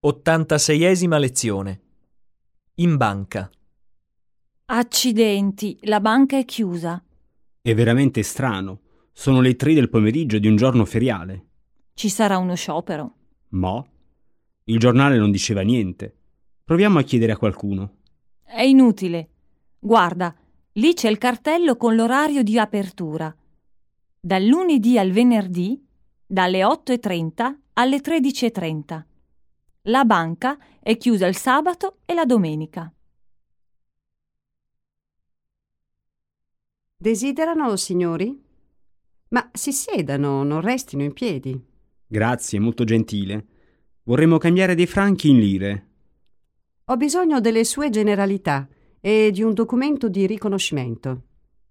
86esima lezione. In banca. Accidenti, la banca è chiusa. È veramente strano. Sono le 3 del pomeriggio di un giorno feriale. Ci sarà uno sciopero. Ma il giornale non diceva niente. Proviamo a chiedere a qualcuno. È inutile. Guarda, lì c'è il cartello con l'orario di apertura. Dal lunedì al venerdì, dalle 8:30 alle 13:30. La banca è chiusa il sabato e la domenica. Desiderano, signori? Ma si siedano, non restino in piedi. Grazie, molto gentile. Vorremmo cambiare dei franchi in lire. Ho bisogno delle sue generalità e di un documento di riconoscimento.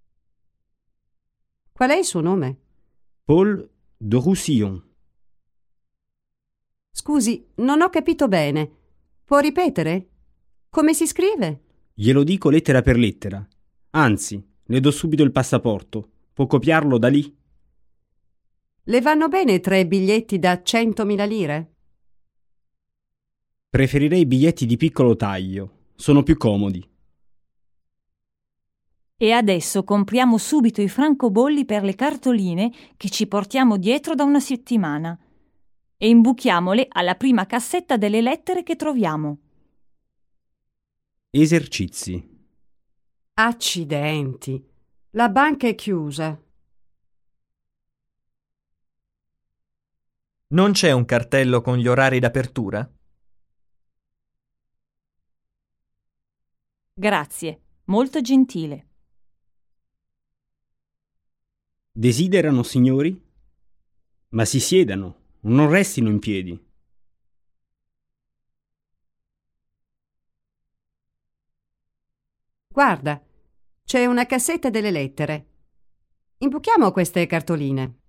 Qual è il suo nome? Paul de Roussillon. Scusi, non ho capito bene. Può ripetere? Come si scrive? Glielo dico lettera per lettera. Anzi, le do subito il passaporto. Può copiarlo da lì? Le vanno bene 3 biglietti da 100.000 lire? Preferirei biglietti di piccolo taglio. Sono più comodi. E adesso compriamo subito i francobolli per le cartoline che ci portiamo dietro da una settimana e imbuchiamole alla prima cassetta delle lettere che troviamo. Esercizi. Accidenti. La banca è chiusa. Non c'è un cartello con gli orari d'apertura? Grazie, molto gentile. Desiderano, signori? Ma si siedano, non restino in piedi. Guarda, c'è una cassetta delle lettere. Imbuchiamo queste cartoline.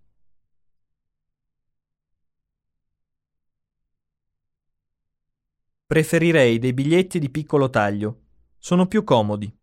Preferirei dei biglietti di piccolo taglio. Sono più comodi.